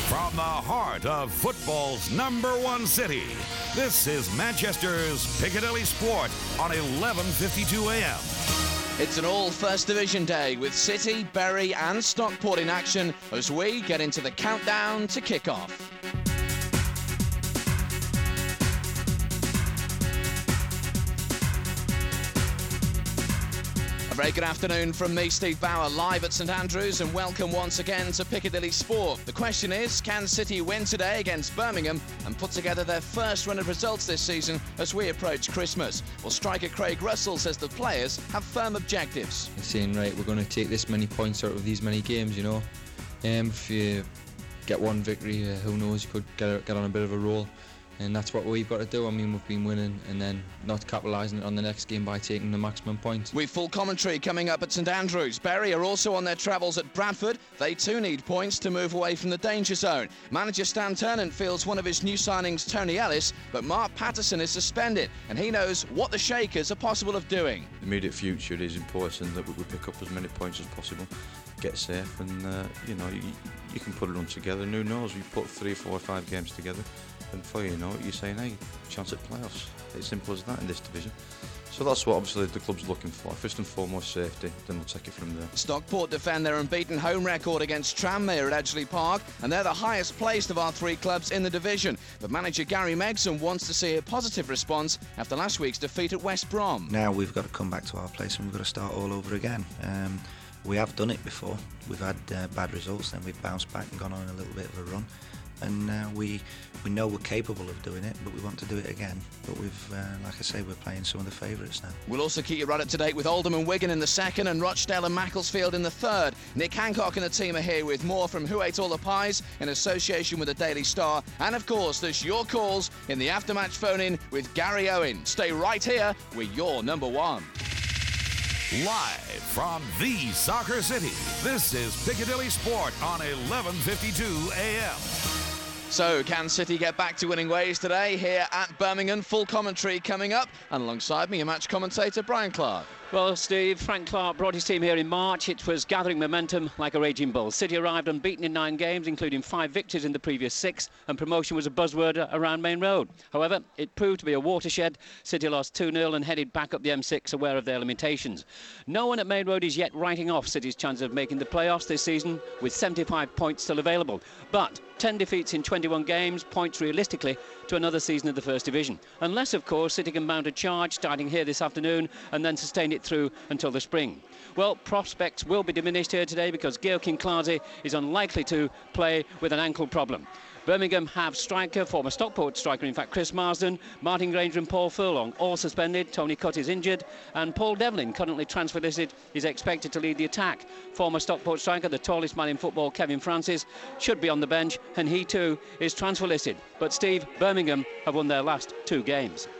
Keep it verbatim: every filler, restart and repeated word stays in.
From the heart of football's number one city, this is Manchester's Piccadilly Sport on eleven fifty-two a m. It's an all First Division day with City, Bury and Stockport in action as we get into the countdown to kick-off. A very good afternoon from me, Steve Bauer, live at St Andrews, and welcome once again to Piccadilly Sport. The question is, can City win today against Birmingham and put together their first run of results this season as we approach Christmas? Well, striker Craig Russell says the players have firm objectives. They're saying, right, we're going to take this many points out of these many games, you know. Um, if you get one victory, uh, who knows, you could get, get on a bit of a roll. And that's what we've got to do. I mean, we've been winning and then not capitalising on the next game by taking the maximum points. With full commentary coming up at St Andrews. Bury are also on their travels at Bradford. They too need points to move away from the danger zone. Manager Stan Ternent feels one of his new signings, Tony Ellis, but Mark Patterson is suspended and he knows what the Shakers are possible of doing. The immediate future, it is important that we pick up as many points as possible, get safe, and uh, you know, you, you can put it on together, and who knows, we put three, four, five games together, and before you know it, you're saying, hey, chance at playoffs. It's simple as that in this division. So that's what obviously the club's looking for. First and foremost, safety, then we'll take it from there. Stockport defend their unbeaten home record against Tranmere at Edgeley Park, and they're the highest placed of our three clubs in the division. But manager Gary Megson wants to see a positive response after last week's defeat at West Brom. Now we've got to come back to our place and we've got to start all over again. Um, we have done it before. We've had uh, bad results, then we've bounced back and gone on a little bit of a run. And uh, we we know we're capable of doing it, but we want to do it again. But we've, uh, like I say, we're playing some of the favourites now. We'll also keep you right up to date with Oldham and Wigan in the second and Rochdale and Macclesfield in the third. Nick Hancock and the team are here with more from Who Ate All the Pies in association with the Daily Star. And of course, there's your calls in the aftermatch phone-in with Gary Owen. Stay right here with your number one. Live from the Soccer City, this is Piccadilly Sport on eleven fifty-two a m. So, can City get back to winning ways today here at Birmingham? Full commentary coming up, and alongside me, a match commentator, Brian Clark. Well, Steve, Frank Clark brought his team here in March. It was gathering momentum like a raging bull. City arrived unbeaten in nine games, including five victories in the previous six, and promotion was a buzzword around Main Road. However, it proved to be a watershed. City lost two nil and headed back up the M six, aware of their limitations. No one at Main Road is yet writing off City's chance of making the playoffs this season, with seventy-five points still available. But ten defeats in twenty-one games points realistically to another season of the First Division. Unless, of course, City can mount a charge starting here this afternoon and then sustain it through until the spring. Well, prospects will be diminished here today because Gaël Kinklase is unlikely to play with an ankle problem. Birmingham have striker, former Stockport striker, in fact, Chris Marsden, Martin Granger and Paul Furlong, all suspended. Tony Cutt is injured, and Paul Devlin, currently transfer listed, is expected to lead the attack. Former Stockport striker, the tallest man in football, Kevin Francis, should be on the bench, and he too is transfer listed. But Steve, Birmingham have won their last two games.